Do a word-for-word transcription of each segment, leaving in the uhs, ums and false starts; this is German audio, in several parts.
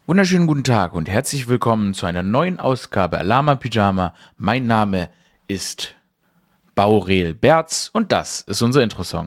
Wunderschönen guten Tag und herzlich willkommen zu einer neuen Ausgabe Alarma Pyjama. Mein Name ist Baurel Berz und das ist unser Intro-Song.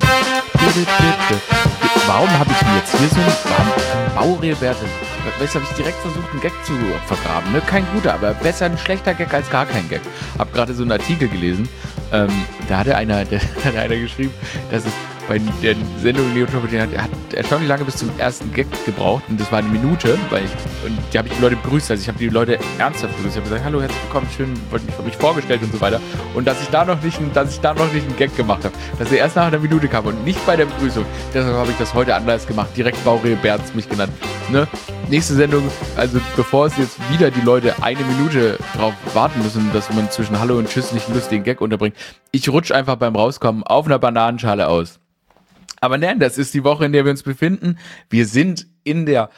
Warum habe ich denn jetzt hier so einen warum, Baurel Berz? Weißt du, habe ich direkt versucht, einen Gag zu vergraben. Ne? Kein guter, aber besser ein schlechter Gag als gar kein Gag. Hab gerade so einen Artikel gelesen. Ähm, da hatte einer, der, hat einer geschrieben, dass es bei der Sendung Neo Top, der hat, er hat erstaunlich lange bis zum ersten Gag gebraucht und das war eine Minute, weil ich, und die habe ich die Leute begrüßt, also ich habe die Leute ernsthaft begrüßt, ich habe gesagt, hallo, herzlich willkommen, schön, wollte mich, mich vorgestellt und so weiter und dass ich da noch nicht, dass ich da noch nicht einen Gag gemacht habe, dass er erst nach einer Minute kam und nicht bei der Begrüßung, deshalb habe ich das heute anders gemacht, direkt Baurel Berz mich genannt, ne? Nächste Sendung, also bevor es jetzt wieder die Leute eine Minute drauf warten müssen, dass man zwischen Hallo und Tschüss nicht einen lustigen Gag unterbringt, ich rutsche einfach beim Rauskommen auf einer Bananenschale aus. Aber nein, das ist die Woche, in der wir uns befinden. Wir sind in der,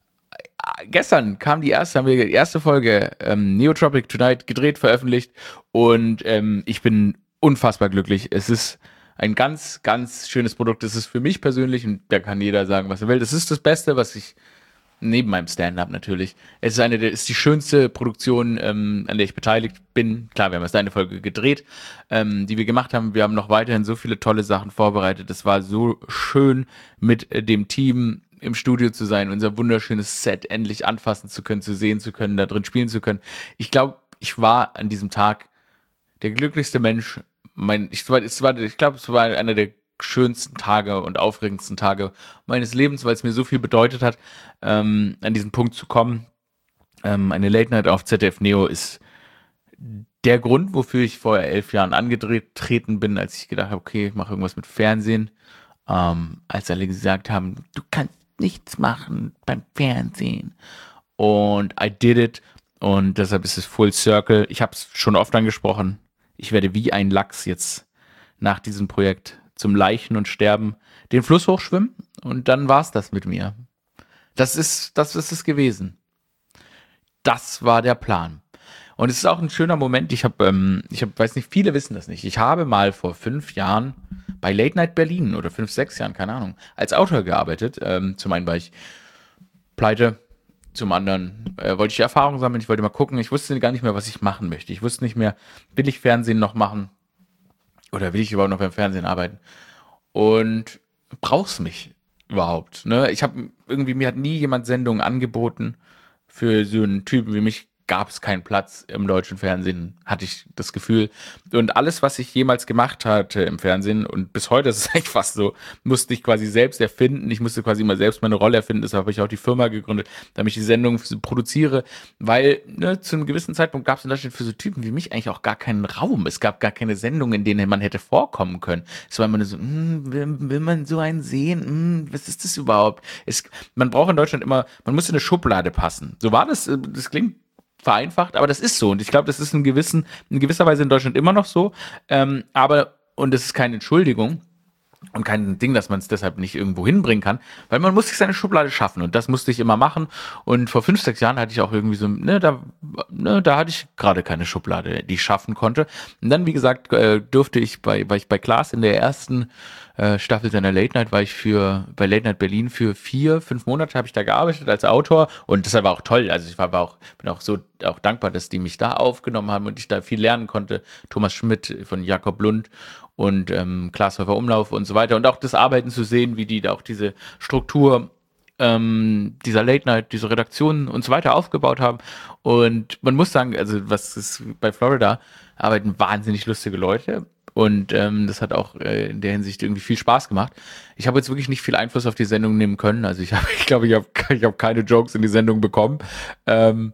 gestern kam die erste, haben wir die erste Folge ähm, Neotropic Tonight gedreht, veröffentlicht und ähm, ich bin unfassbar glücklich. Es ist ein ganz, ganz schönes Produkt. Es ist für mich persönlich, und da kann jeder sagen, was er will, das ist das Beste, was ich, neben meinem Stand-up natürlich. Es ist eine der, ist die schönste Produktion, ähm, an der ich beteiligt bin. Klar, wir haben erst eine Folge gedreht, ähm, die wir gemacht haben. Wir haben noch weiterhin so viele tolle Sachen vorbereitet. Es war so schön, mit äh, dem Team im Studio zu sein, unser wunderschönes Set endlich anfassen zu können, zu sehen zu können, da drin spielen zu können. Ich glaube, ich war an diesem Tag der glücklichste Mensch. Mein, ich, es war, ich glaube, es war einer der schönsten Tage und aufregendsten Tage meines Lebens, weil es mir so viel bedeutet hat, ähm, an diesen Punkt zu kommen. Ähm, eine Late Night auf Z D F Neo ist der Grund, wofür ich vor elf Jahren angetreten bin, als ich gedacht habe, okay, ich mache irgendwas mit Fernsehen. Ähm, als alle gesagt haben, du kannst nichts machen beim Fernsehen. Und I did it. Und deshalb ist es Full Circle. Ich habe es schon oft angesprochen. Ich werde wie ein Lachs jetzt nach diesem Projekt zum Leichen und Sterben den Fluss hochschwimmen und dann war's das mit mir. Das ist, das ist es gewesen. Das war der Plan. Und es ist auch ein schöner Moment. Ich habe, ähm, ich habe, weiß nicht, viele wissen das nicht. Ich habe mal vor fünf Jahren bei Late Night Berlin oder fünf, sechs Jahren, keine Ahnung, als Autor gearbeitet. Ähm, zum einen war ich pleite, zum anderen äh, wollte ich Erfahrung sammeln. Ich wollte mal gucken. Ich wusste gar nicht mehr, was ich machen möchte. Ich wusste nicht mehr, will ich Fernsehen noch machen? Oder will ich überhaupt noch beim Fernsehen arbeiten? Und brauchst mich überhaupt? Ne? Ich habe irgendwie, mir hat nie jemand Sendungen angeboten. Für so einen Typen wie mich gab es keinen Platz im deutschen Fernsehen, hatte ich das Gefühl. Und alles, was ich jemals gemacht hatte im Fernsehen, und bis heute ist es eigentlich fast so, musste ich quasi selbst erfinden. Ich musste quasi immer selbst meine Rolle erfinden. Deshalb habe ich auch die Firma gegründet, damit ich die Sendung produziere. Weil ne, zu einem gewissen Zeitpunkt gab es in Deutschland für so Typen wie mich eigentlich auch gar keinen Raum. Es gab gar keine Sendung, in denen man hätte vorkommen können. Es war immer nur so, hm, will, will man so einen sehen? Hm, was ist das überhaupt? Es, man braucht in Deutschland immer, man muss in eine Schublade passen. So war das, das klingt vereinfacht, aber das ist so und ich glaube, das ist in, gewissen, in gewisser Weise in Deutschland immer noch so, ähm, aber, und das ist keine Entschuldigung und kein Ding, dass man es deshalb nicht irgendwo hinbringen kann, weil man muss sich seine Schublade schaffen und das musste ich immer machen und vor fünf, sechs Jahren hatte ich auch irgendwie so, ne, da, ne, da hatte ich gerade keine Schublade, die ich schaffen konnte und dann, wie gesagt, äh, durfte ich bei, war ich bei Klaas in der ersten äh, Staffel seiner Late Night, war ich für, bei Late Night Berlin für vier, fünf Monate habe ich da gearbeitet als Autor und das war auch toll, also ich war aber auch, bin auch so auch dankbar, dass die mich da aufgenommen haben und ich da viel lernen konnte, Thomas Schmidt von Jakob Lund und ähm, Klaas Häufer Umlauf und so weiter und auch das Arbeiten zu sehen, wie die da auch diese Struktur ähm, dieser Late Night, diese Redaktion und so weiter aufgebaut haben und man muss sagen, also was ist bei Florida, arbeiten wahnsinnig lustige Leute und ähm, das hat auch äh, in der Hinsicht irgendwie viel Spaß gemacht. Ich habe jetzt wirklich nicht viel Einfluss auf die Sendung nehmen können, also ich habe, ich glaube, ich habe ich hab keine Jokes in die Sendung bekommen, ähm,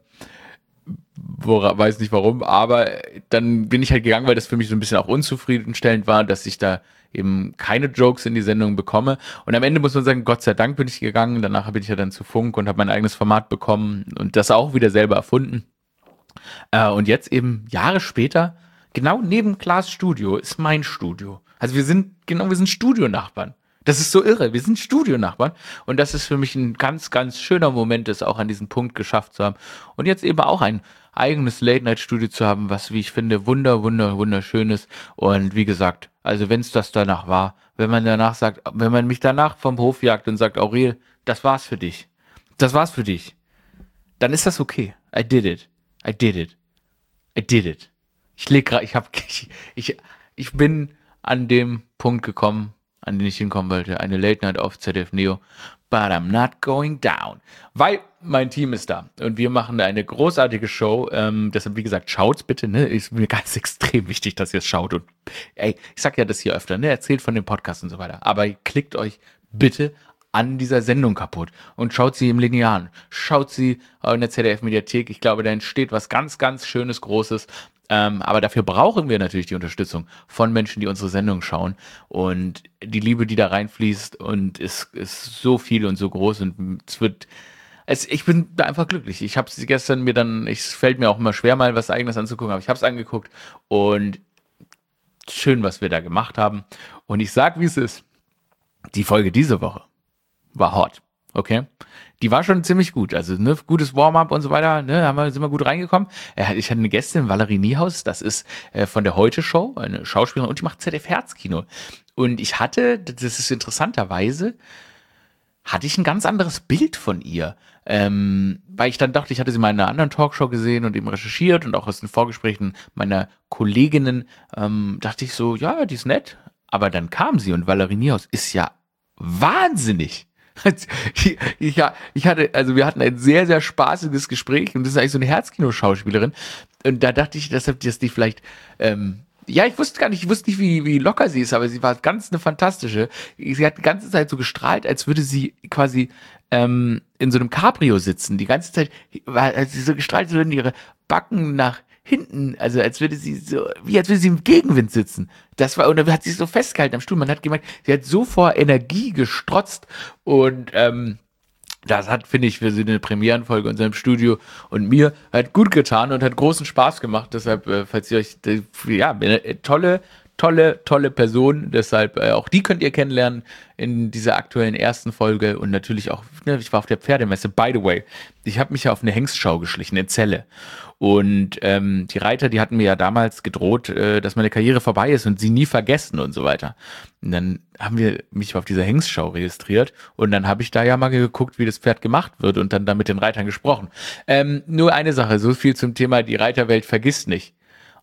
Wora, weiß nicht warum, aber dann bin ich halt gegangen, weil das für mich so ein bisschen auch unzufriedenstellend war, dass ich da eben keine Jokes in die Sendung bekomme. Und am Ende muss man sagen, Gott sei Dank bin ich gegangen. Danach bin ich ja dann zu Funk und habe mein eigenes Format bekommen und das auch wieder selber erfunden. Äh, und jetzt eben Jahre später, genau neben Klaas Studio, ist mein Studio. Also wir sind, genau, wir sind Studionachbarn. Das ist so irre. Wir sind Studionachbarn. Und das ist für mich ein ganz, ganz schöner Moment, es auch an diesen Punkt geschafft zu haben. Und jetzt eben auch ein eigenes Late-Night-Studio zu haben, was, wie ich finde, wunder, wunder, wunderschön ist. Und wie gesagt, also wenn es das danach war, wenn man danach sagt, wenn man mich danach vom Hof jagt und sagt, Aurel, das war's für dich. Das war's für dich. dann ist das okay. I did it. I did it. I did it. Ich leg grad, ich hab, ich, ich, ich bin an dem Punkt gekommen, an den ich hinkommen wollte. Eine Late Night auf Z D F Neo. But I'm not going down. Weil mein Team ist da und wir machen eine großartige Show. Ähm, deshalb, wie gesagt, schaut's bitte. Ne? Ist mir ganz extrem wichtig, dass ihr es schaut. Und ey, ich sag ja das hier öfter, ne? Erzählt von dem Podcast und so weiter. Aber klickt euch bitte an dieser Sendung kaputt und schaut sie im Linearen. Schaut sie in der Z D F-Mediathek. Ich glaube, da entsteht was ganz, ganz Schönes, Großes. Ähm, aber dafür brauchen wir natürlich die Unterstützung von Menschen, die unsere Sendung schauen. Und die Liebe, die da reinfließt, und ist, ist so viel und so groß. Und es wird, es, ich bin da einfach glücklich. Ich habe es gestern mir dann, es fällt mir auch immer schwer, mal was Eigenes anzugucken, aber ich habe es angeguckt. Und schön, was wir da gemacht haben. Und ich sag, wie es ist. Die Folge diese Woche war hot. Okay? Die war schon ziemlich gut. Also, ne, gutes Warm-up und so weiter, ne, haben wir, sind wir gut reingekommen. Äh, ich hatte eine Gästin, Valerie Niehaus, das ist äh, von der Heute-Show, eine Schauspielerin, und die macht Z D F-Herzkino. Und ich hatte, das ist interessanterweise, hatte ich ein ganz anderes Bild von ihr. Ähm, weil ich dann dachte, ich hatte sie mal in einer anderen Talkshow gesehen und eben recherchiert und auch aus den Vorgesprächen meiner Kolleginnen, ähm, dachte ich so, ja, die ist nett. Aber dann kam sie und Valerie Niehaus ist ja wahnsinnig. Ich, ich, ich hatte, also wir hatten ein sehr, sehr spaßiges Gespräch und das ist eigentlich so eine Herzkino-Schauspielerin. Und da dachte ich deshalb, dass die vielleicht, ähm, ja, ich wusste gar nicht, ich wusste nicht, wie, wie locker sie ist, aber sie war ganz eine fantastische. Sie hat die ganze Zeit so gestrahlt, als würde sie quasi ähm, in so einem Cabrio sitzen. Die ganze Zeit war, als sie so gestrahlt, als würden ihre Backen nach hinten, also als würde sie so, wie als würde sie im Gegenwind sitzen. Das war, und dann hat sie sich so festgehalten am Stuhl. Man hat gemerkt, sie hat so vor Energie gestrotzt und ähm, das hat, finde ich, für sie eine Premierenfolge in seinem Studio und mir hat gut getan und hat großen Spaß gemacht. Deshalb, äh, falls ihr euch, äh, ja, eine tolle, tolle, tolle Person. Deshalb, äh, auch die könnt ihr kennenlernen in dieser aktuellen ersten Folge und natürlich auch, ne, ich war auf der Pferdemesse, by the way. Ich habe mich ja auf eine Hengstschau geschlichen in Celle. Und ähm, die Reiter, die hatten mir ja damals gedroht, äh, dass meine Karriere vorbei ist und sie nie vergessen und so weiter. Und dann haben wir mich auf dieser Hengstschau registriert und dann habe ich da ja mal geguckt, wie das Pferd gemacht wird und dann da mit den Reitern gesprochen. Ähm, nur eine Sache, so viel zum Thema, die Reiterwelt vergisst nicht.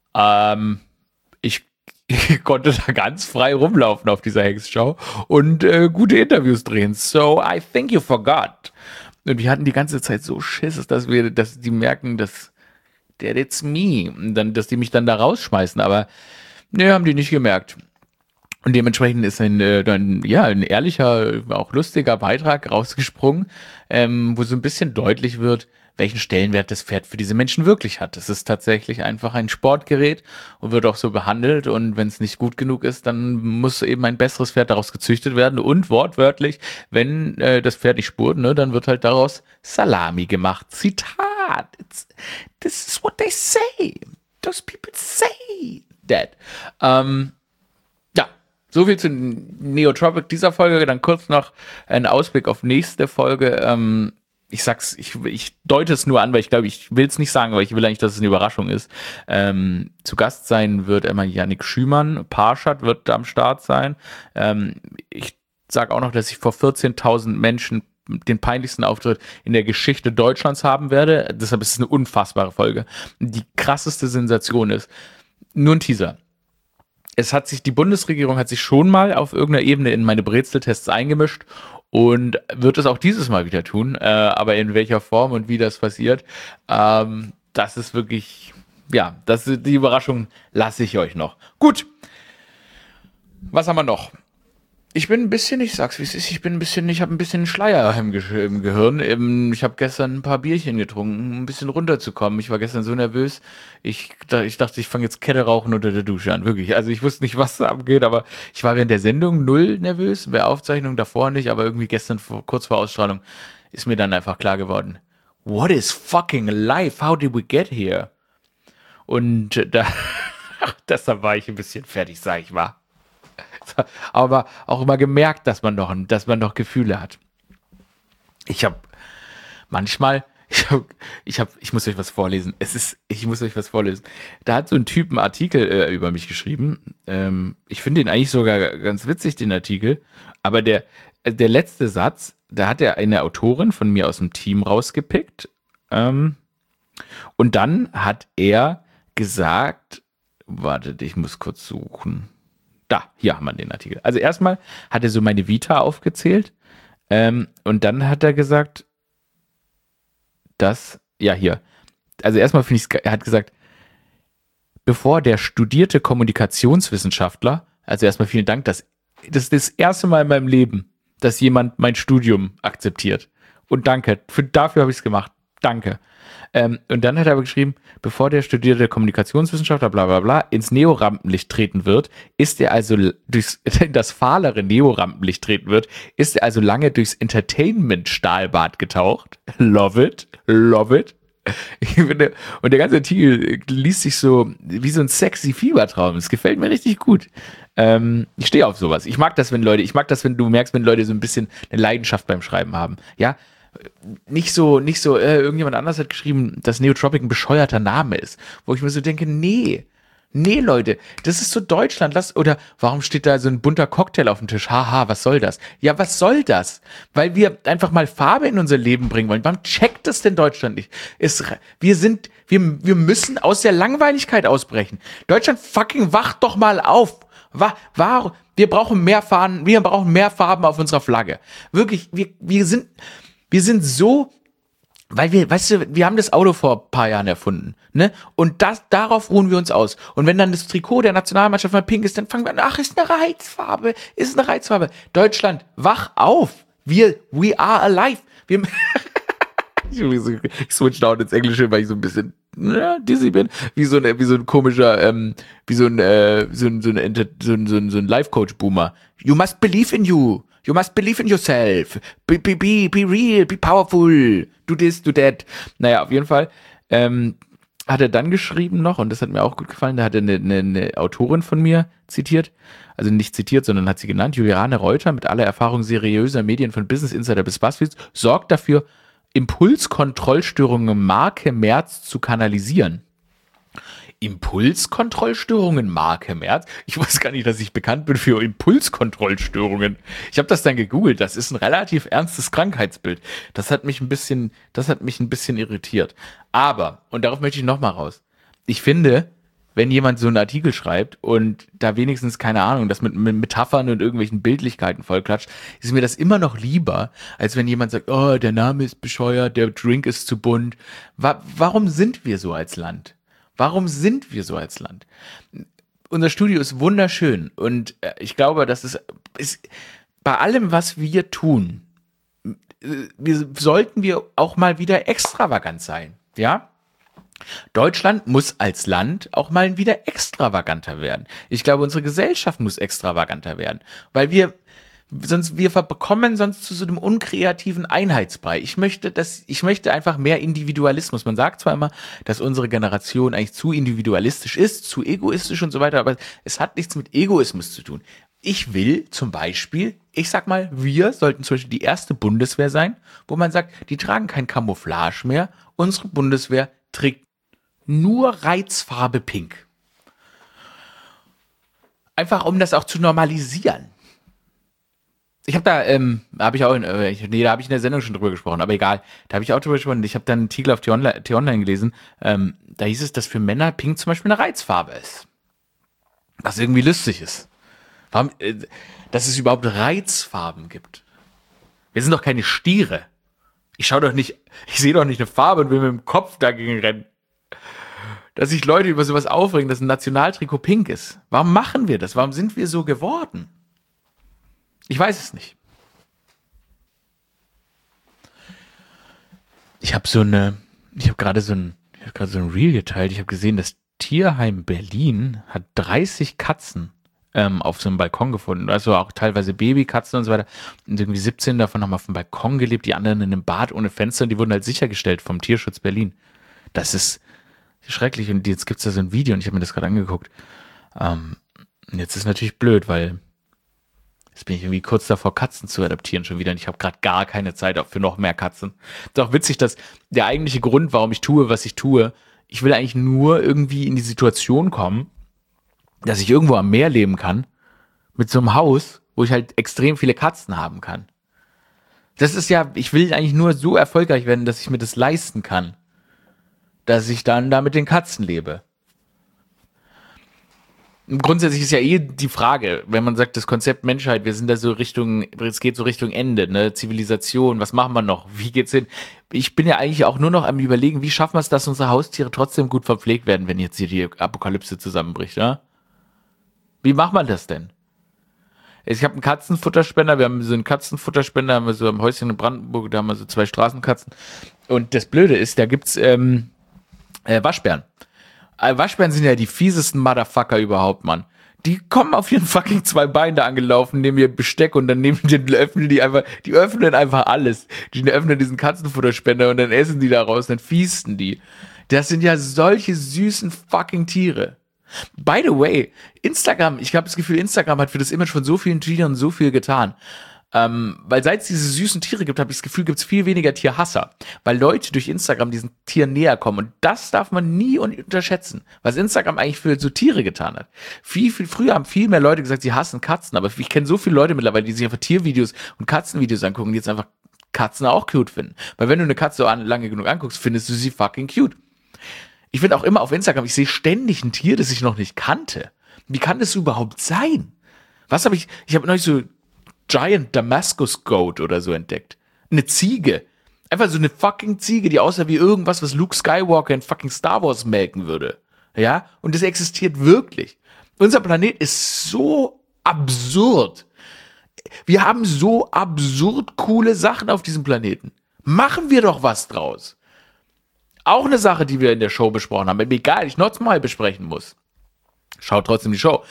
Ähm, ich, ich konnte da ganz frei rumlaufen auf dieser Hengstschau und äh, gute Interviews drehen. So, I think you forgot. Und wir hatten die ganze Zeit so Schiss, dass wir, dass die merken, dass that it's me. Und dann, dass die mich dann da rausschmeißen. Aber ne, haben die nicht gemerkt. Und dementsprechend ist ein, äh, dann, ja, ein ehrlicher, auch lustiger Beitrag rausgesprungen, ähm, wo so ein bisschen deutlich wird, welchen Stellenwert das Pferd für diese Menschen wirklich hat. Es ist tatsächlich einfach ein Sportgerät und wird auch so behandelt. Und wenn es nicht gut genug ist, dann muss eben ein besseres Pferd daraus gezüchtet werden. Und wortwörtlich, wenn äh, das Pferd nicht spurt, ne, dann wird halt daraus Salami gemacht. Zitat. It's, this is what they say. Those people say that. Ähm, ja, soviel zu Neotropic dieser Folge. Dann kurz noch ein Ausblick auf nächste Folge. Ähm, ich sag's, ich, ich deute es nur an, weil ich glaube, ich will es nicht sagen, weil ich will eigentlich, dass es eine Überraschung ist. Ähm, zu Gast sein wird einmal Yannick Schümann. Parshad wird am Start sein. Ähm, ich sag auch noch, dass ich vor vierzehntausend Menschen den peinlichsten Auftritt in der Geschichte Deutschlands haben werde. Deshalb ist es eine unfassbare Folge. Die krasseste Sensation ist, nur ein Teaser. Es hat sich, die Bundesregierung hat sich schon mal auf irgendeiner Ebene in meine Brezeltests eingemischt und wird es auch dieses Mal wieder tun. Äh, aber in welcher Form und wie das passiert, ähm, das ist wirklich, ja, das ist die Überraschung, lasse ich euch noch. Gut. Was haben wir noch? Ich bin ein bisschen, ich sag's wie es ist, ich bin ein bisschen, ich habe ein bisschen Schleier im, Ge- im Gehirn. Ich habe gestern ein paar Bierchen getrunken, um ein bisschen runterzukommen. Ich war gestern so nervös. Ich, da- ich dachte, ich fange jetzt Kette rauchen unter der Dusche an, wirklich. Also ich wusste nicht, was da abgeht, aber ich war während der Sendung null nervös, bei Aufzeichnung davor nicht, aber irgendwie gestern vor, kurz vor Ausstrahlung ist mir dann einfach klar geworden. What is fucking life? How did we get here? Und äh, da, deshalb war ich ein bisschen fertig, sag ich mal. Aber auch immer gemerkt, dass man noch, dass man noch Gefühle hat. Ich habe manchmal, ich hab, ich hab, ich muss euch was vorlesen. Es ist, ich muss euch was vorlesen. Da hat so ein Typ einen Artikel äh, über mich geschrieben. Ähm, ich finde ihn eigentlich sogar ganz witzig, den Artikel. Aber der, der letzte Satz, da hat er eine Autorin von mir aus dem Team rausgepickt Ähm, und dann hat er gesagt, wartet, ich muss kurz suchen. Da, hier haben wir den Artikel. Also erstmal hat er so meine Vita aufgezählt. Ähm, und dann hat er gesagt, dass, ja hier, also erstmal finde ich, er hat gesagt, bevor der studierte Kommunikationswissenschaftler, also erstmal vielen Dank, dass, das ist das erste Mal in meinem Leben, dass jemand mein Studium akzeptiert. Und danke, für, dafür habe ich es gemacht. Danke. Ähm, und dann hat er aber geschrieben, bevor der studierte Kommunikationswissenschaftler bla bla bla ins Neorampenlicht treten wird, ist er also durchs in das fahlere Neorampenlicht treten wird, ist er also lange durchs Entertainment-Stahlbad getaucht. Love it, love it. Ich finde, und der ganze Artikel liest sich so wie so ein sexy Fiebertraum. Es gefällt mir richtig gut. Ähm, ich stehe auf sowas. Ich mag das, wenn Leute, ich mag das, wenn du merkst, wenn Leute so ein bisschen eine Leidenschaft beim Schreiben haben. Ja, nicht so, nicht so, äh, irgendjemand anders hat geschrieben, dass Neotropic ein bescheuerter Name ist. Wo ich mir so denke, nee. Nee, Leute, das ist so Deutschland. Lass, oder warum steht da so ein bunter Cocktail auf dem Tisch? Haha, was soll das? Ja, was soll das? Weil wir einfach mal Farbe in unser Leben bringen wollen. Warum checkt das denn Deutschland nicht? Es, wir sind, wir, wir müssen aus der Langweiligkeit ausbrechen. Deutschland fucking wacht doch mal auf. Wa, warum? Wir brauchen mehr Farben, wir brauchen mehr Farben auf unserer Flagge. Wirklich, wir, wir sind, wir sind so, weil wir, weißt du, wir haben das Auto vor ein paar Jahren erfunden, ne? Und das, darauf ruhen wir uns aus. Und wenn dann das Trikot der Nationalmannschaft mal pink ist, dann fangen wir an, ach, ist eine Reizfarbe, ist eine Reizfarbe. Deutschland, wach auf. Wir, we are alive. Wir, ich, ich switch down ins Englische, weil ich so ein bisschen, ja, dizzy bin. Wie so ein, wie so ein komischer, ähm, wie so ein, äh, so ein, so ein, so ein, so ein, so ein Life-Coach-Boomer. You must believe in you. You must believe in yourself. Be, be, be, be real, be powerful. Do this, do that. Naja, auf jeden Fall ähm, hat er dann geschrieben noch, und das hat mir auch gut gefallen, da hat er eine, eine, eine Autorin von mir zitiert, also nicht zitiert, sondern hat sie genannt, Juliane Reuter, mit aller Erfahrung seriöser Medien von Business Insider bis BuzzFeed, sorgt dafür, Impulskontrollstörungen Marke Merz zu kanalisieren. Impulskontrollstörungen, Marke Merz. Ich weiß gar nicht, dass ich bekannt bin für Impulskontrollstörungen. Ich habe das dann gegoogelt. Das ist ein relativ ernstes Krankheitsbild. Das hat mich ein bisschen, das hat mich ein bisschen irritiert. Aber, und darauf möchte ich nochmal raus. Ich finde, wenn jemand so einen Artikel schreibt und da wenigstens, keine Ahnung, das mit, mit Metaphern und irgendwelchen Bildlichkeiten vollklatscht, ist mir das immer noch lieber, als wenn jemand sagt, oh, der Name ist bescheuert, der Drink ist zu bunt. Wa- warum sind wir so als Land? Warum sind wir so als Land? Unser Studio ist wunderschön und ich glaube, dass es ist, bei allem, was wir tun, wir, sollten wir auch mal wieder extravagant sein, ja? Deutschland muss als Land auch mal wieder extravaganter werden. Ich glaube, unsere Gesellschaft muss extravaganter werden, weil wir sonst wir bekommen sonst zu so einem unkreativen Einheitsbrei. Ich möchte, dass ich möchte einfach mehr Individualismus. Man sagt zwar immer, dass unsere Generation eigentlich zu individualistisch ist, zu egoistisch und so weiter, aber es hat nichts mit Egoismus zu tun. Ich will zum Beispiel, ich sag mal, wir sollten zum Beispiel die erste Bundeswehr sein, wo man sagt, die tragen kein Camouflage mehr. Unsere Bundeswehr trägt nur Reizfarbe Pink. Einfach um das auch zu normalisieren. Ich habe da, ähm, habe ich auch, in, äh, nee, da habe ich in der Sendung schon drüber gesprochen, aber egal, da habe ich auch drüber gesprochen. Ich habe dann einen Artikel auf T-Online, T-Online gelesen, ähm, da hieß es, dass für Männer Pink zum Beispiel eine Reizfarbe ist. Was irgendwie lustig ist. Warum, äh, dass es überhaupt Reizfarben gibt. Wir sind doch keine Stiere. Ich schau doch nicht, ich sehe doch nicht eine Farbe und will mit dem Kopf dagegen rennen. Dass sich Leute über sowas aufregen, dass ein Nationaltrikot pink ist. Warum machen wir das? Warum sind wir so geworden? Ich weiß es nicht. Ich habe so eine, ich habe gerade so ein, ich habe gerade so ein Reel geteilt. Ich habe gesehen, das Tierheim Berlin hat dreißig Katzen ähm, auf so einem Balkon gefunden. Also auch teilweise Babykatzen und so weiter. Und irgendwie siebzehn davon haben auf dem Balkon gelebt, die anderen in einem Bad ohne Fenster. Und die wurden halt sichergestellt vom Tierschutz Berlin. Das ist schrecklich. Und jetzt gibt es da so ein Video und ich habe mir das gerade angeguckt. Ähm, jetzt ist natürlich blöd, weil jetzt bin ich irgendwie kurz davor, Katzen zu adoptieren schon wieder und ich habe gerade gar keine Zeit für noch mehr Katzen. Ist auch witzig, dass der eigentliche Grund, warum ich tue, was ich tue, ich will eigentlich nur irgendwie in die Situation kommen, dass ich irgendwo am Meer leben kann, mit so einem Haus, wo ich halt extrem viele Katzen haben kann. Das ist ja, ich will eigentlich nur so erfolgreich werden, dass ich mir das leisten kann. Dass ich dann da mit den Katzen lebe. Grundsätzlich ist ja eh die Frage, wenn man sagt, das Konzept Menschheit, wir sind da so Richtung, es geht so Richtung Ende, ne, Zivilisation, was machen wir noch? Wie geht's hin? Ich bin ja eigentlich auch nur noch am Überlegen, wie schaffen wir es, dass unsere Haustiere trotzdem gut verpflegt werden, wenn jetzt hier die Apokalypse zusammenbricht, ja? Wie macht man das denn? Ich habe einen Katzenfutterspender, wir haben so einen Katzenfutterspender, haben wir so am Häuschen in Brandenburg, da haben wir so zwei Straßenkatzen. Und das Blöde ist, da gibt's ähm, äh, Waschbären. Äh, Waschbären sind ja die fiesesten Motherfucker überhaupt, Mann. Die kommen auf ihren fucking zwei Beinen da angelaufen, nehmen ihr Besteck und dann nehmen die, öffnen die einfach, die öffnen einfach alles. Die öffnen diesen Katzenfutterspender und dann essen die daraus, dann fiesten die. Das sind ja solche süßen fucking Tiere. By the way, Instagram, ich habe das Gefühl, Instagram hat für das Image von so vielen Tieren so viel getan. Ähm, weil seit es diese süßen Tiere gibt, habe ich das Gefühl, gibt es viel weniger Tierhasser. Weil Leute durch Instagram diesen Tieren näher kommen. Und das darf man nie unterschätzen, was Instagram eigentlich für so Tiere getan hat. Viel, viel früher haben viel mehr Leute gesagt, sie hassen Katzen. Aber ich kenne so viele Leute mittlerweile, die sich einfach Tiervideos und Katzenvideos angucken, die jetzt einfach Katzen auch cute finden. Weil wenn du eine Katze so an, lange genug anguckst, findest du sie fucking cute. Ich finde auch immer auf Instagram, ich sehe ständig ein Tier, das ich noch nicht kannte. Wie kann das überhaupt sein? Was habe ich, ich habe neulich so Giant Damascus Goat oder so entdeckt. Eine Ziege. Einfach so eine fucking Ziege, die aussah wie irgendwas, was Luke Skywalker in fucking Star Wars melken würde. Ja? Und das existiert wirklich. Unser Planet ist so absurd. Wir haben so absurd coole Sachen auf diesem Planeten. Machen wir doch was draus. Auch eine Sache, die wir in der Show besprochen haben. Egal, ich noch mal besprechen muss. Schaut trotzdem die Show.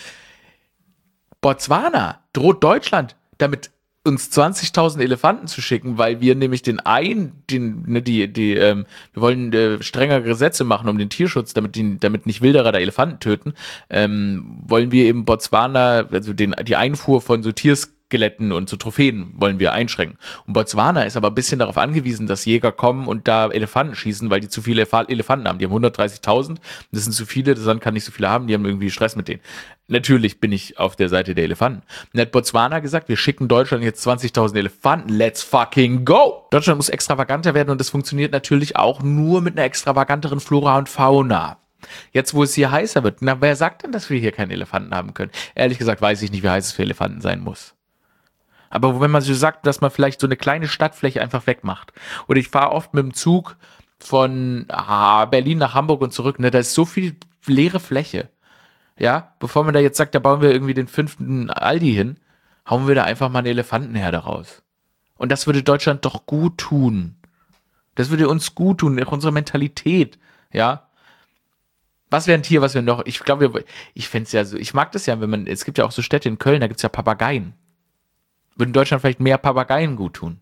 Botswana droht Deutschland damit, uns zwanzigtausend Elefanten zu schicken, weil wir nämlich den einen, den, ne, die, die, ähm, wir wollen äh, strengere Gesetze machen um den Tierschutz, damit die, damit nicht Wilderer da Elefanten töten, ähm, wollen wir eben Botswana, also den, die Einfuhr von so Tierskeletten und so Trophäen wollen wir einschränken. Und Botswana ist aber ein bisschen darauf angewiesen, dass Jäger kommen und da Elefanten schießen, weil die zu viele Elefanten haben. Die haben hundertdreißigtausend, das sind zu viele, das Land kann nicht so viele haben, die haben irgendwie Stress mit denen. Natürlich bin ich auf der Seite der Elefanten. Und hat Botswana gesagt, wir schicken Deutschland jetzt zwanzigtausend Elefanten, let's fucking go! Deutschland muss extravaganter werden und das funktioniert natürlich auch nur mit einer extravaganteren Flora und Fauna. Jetzt, wo es hier heißer wird, na, wer sagt denn, dass wir hier keine Elefanten haben können? Ehrlich gesagt weiß ich nicht, wie heiß es für Elefanten sein muss. Aber wenn man so sagt, dass man vielleicht so eine kleine Stadtfläche einfach wegmacht. Oder ich fahre oft mit dem Zug von ah, Berlin nach Hamburg und zurück, ne, da ist so viel leere Fläche. Ja, bevor man da jetzt sagt, da bauen wir irgendwie den fünften Aldi hin, hauen wir da einfach mal eine Elefantenherde raus. Und das würde Deutschland doch gut tun. Das würde uns gut tun, auch unsere Mentalität, ja. Was wäre ein Tier, was wir noch, ich glaube, ich fände es ja so, ich mag das ja, wenn man, es gibt ja auch so Städte in Köln, da gibt es ja Papageien. Würden Deutschland vielleicht mehr Papageien gut tun?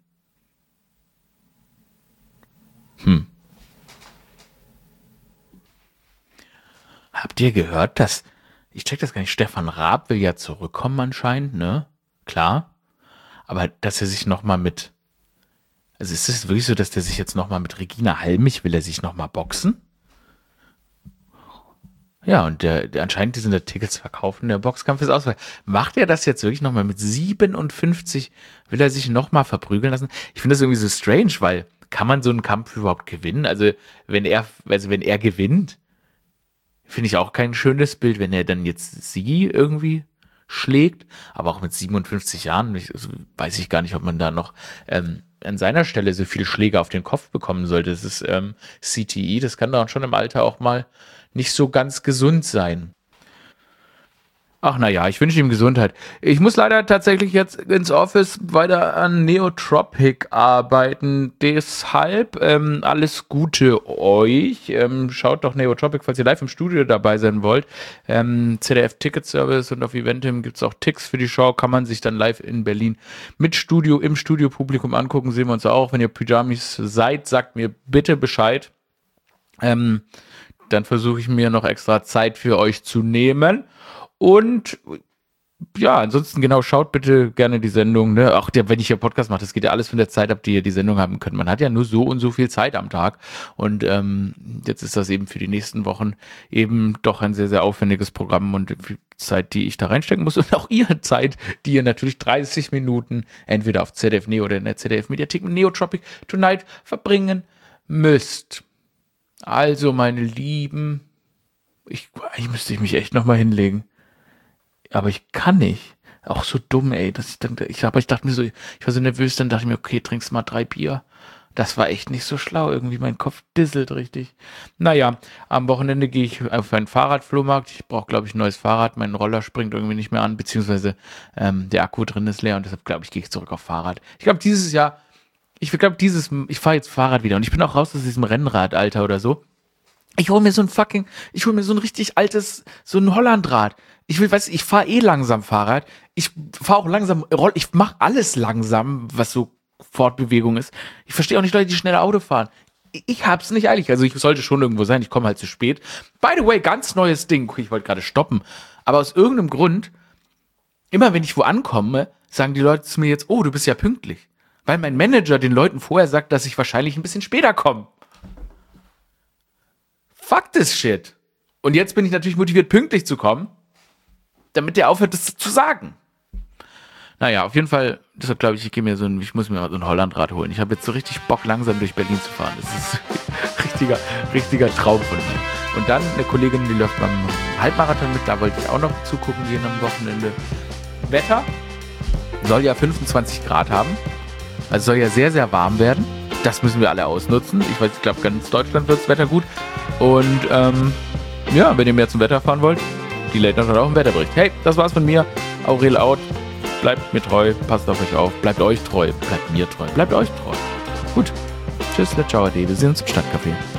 Hm. Habt ihr gehört, dass, ich check das gar nicht, Stefan Raab will ja zurückkommen anscheinend, ne? Klar. Aber dass er sich nochmal mit, also ist es wirklich so, dass der sich jetzt nochmal mit Regina Halmich, will er sich nochmal boxen? Ja, und der, der anscheinend sind da Tickets verkaufen, der Boxkampf ist aus. Macht er das jetzt wirklich nochmal mit siebenundfünfzig? Will er sich nochmal verprügeln lassen? Ich finde das irgendwie so strange, weil kann man so einen Kampf überhaupt gewinnen? Also wenn er, also wenn er gewinnt, finde ich auch kein schönes Bild, wenn er dann jetzt sie irgendwie schlägt. Aber auch mit siebenundfünfzig Jahren, ich, also weiß ich gar nicht, ob man da noch ähm, an seiner Stelle so viele Schläge auf den Kopf bekommen sollte. Das ist ähm, C T E, das kann doch schon im Alter auch mal nicht so ganz gesund sein. Ach naja, ich wünsche ihm Gesundheit. Ich muss leider tatsächlich jetzt ins Office weiter an Neotropic arbeiten. Deshalb ähm, alles Gute euch. Ähm, schaut doch Neotropic, falls ihr live im Studio dabei sein wollt. Ähm, Z D F Ticket Service und auf Eventim gibt es auch Ticks für die Show. Kann man sich dann live in Berlin mit Studio, im Studio-Publikum angucken. Sehen wir uns auch. Wenn ihr Pyjamis seid, sagt mir bitte Bescheid. Ähm, dann versuche ich mir noch extra Zeit für euch zu nehmen. Und ja, ansonsten genau, schaut bitte gerne die Sendung. Ne? Auch der, wenn ich hier Podcast mache, das geht ja alles von der Zeit ab, die ihr die Sendung haben könnt. Man hat ja nur so und so viel Zeit am Tag. Und ähm, jetzt ist das eben für die nächsten Wochen eben doch ein sehr, sehr aufwendiges Programm und viel Zeit, die ich da reinstecken muss. Und auch ihr Zeit, die ihr natürlich dreißig Minuten entweder auf Z D F Neo oder in der Z D F-Mediathek mit Neotropic Tonight verbringen müsst. Also, meine Lieben, ich, eigentlich müsste ich mich echt nochmal hinlegen. Aber ich kann nicht. Auch so dumm, ey. Dass ich dann, ich, aber ich dachte mir so, ich war so nervös, dann dachte ich mir, okay, trinkst mal drei Bier. Das war echt nicht so schlau. Irgendwie mein Kopf disselt richtig. Naja, am Wochenende gehe ich auf einen Fahrradflohmarkt. Ich brauche, glaube ich, ein neues Fahrrad. Mein Roller springt irgendwie nicht mehr an, beziehungsweise ähm, der Akku drin ist leer und deshalb, glaube ich, gehe ich zurück auf Fahrrad. Ich glaube, dieses Jahr, ich glaube, dieses, ich fahre jetzt Fahrrad wieder und ich bin auch raus aus diesem Rennradalter oder so. Ich hole mir so ein fucking, ich hole mir so ein richtig altes, so ein Hollandrad. Ich will, weißt du, ich fahre eh langsam Fahrrad. Ich fahre auch langsam, roll, ich mache alles langsam, was so Fortbewegung ist. Ich verstehe auch nicht Leute, die schnell Auto fahren. Ich, ich hab's nicht eilig. Also ich sollte schon irgendwo sein, ich komme halt zu spät. By the way, ganz neues Ding. Ich wollte gerade stoppen. Aber aus irgendeinem Grund, immer wenn ich wo ankomme, sagen die Leute zu mir jetzt, oh, du bist ja pünktlich. Weil mein Manager den Leuten vorher sagt, dass ich wahrscheinlich ein bisschen später komme. Fuck this shit. Und jetzt bin ich natürlich motiviert, pünktlich zu kommen, damit der aufhört, das zu sagen. Naja, auf jeden Fall, deshalb glaube ich, ich gehe mir so ein, ich muss mir mal so ein Hollandrad holen. Ich habe jetzt so richtig Bock, langsam durch Berlin zu fahren. Das ist ein richtiger, richtiger Traum von mir. Und dann eine Kollegin, die läuft beim Halbmarathon mit, da wollte ich auch noch zugucken gehen am Wochenende. Wetter soll ja fünfundzwanzig Grad haben. Also soll ja sehr, sehr warm werden. Das müssen wir alle ausnutzen. Ich weiß, ich glaube, ganz Deutschland wird das Wetter gut. Und ähm, ja, wenn ihr mehr zum Wetter fahren wollt, die Late Night hat auch einen Wetterbericht. Hey, das war's von mir. Aurel out. Bleibt mir treu. Passt auf euch auf. Bleibt euch treu. Bleibt mir treu. Bleibt euch treu. Gut. Tschüss, ciao, ade. Wir sehen uns im Stadtcafé.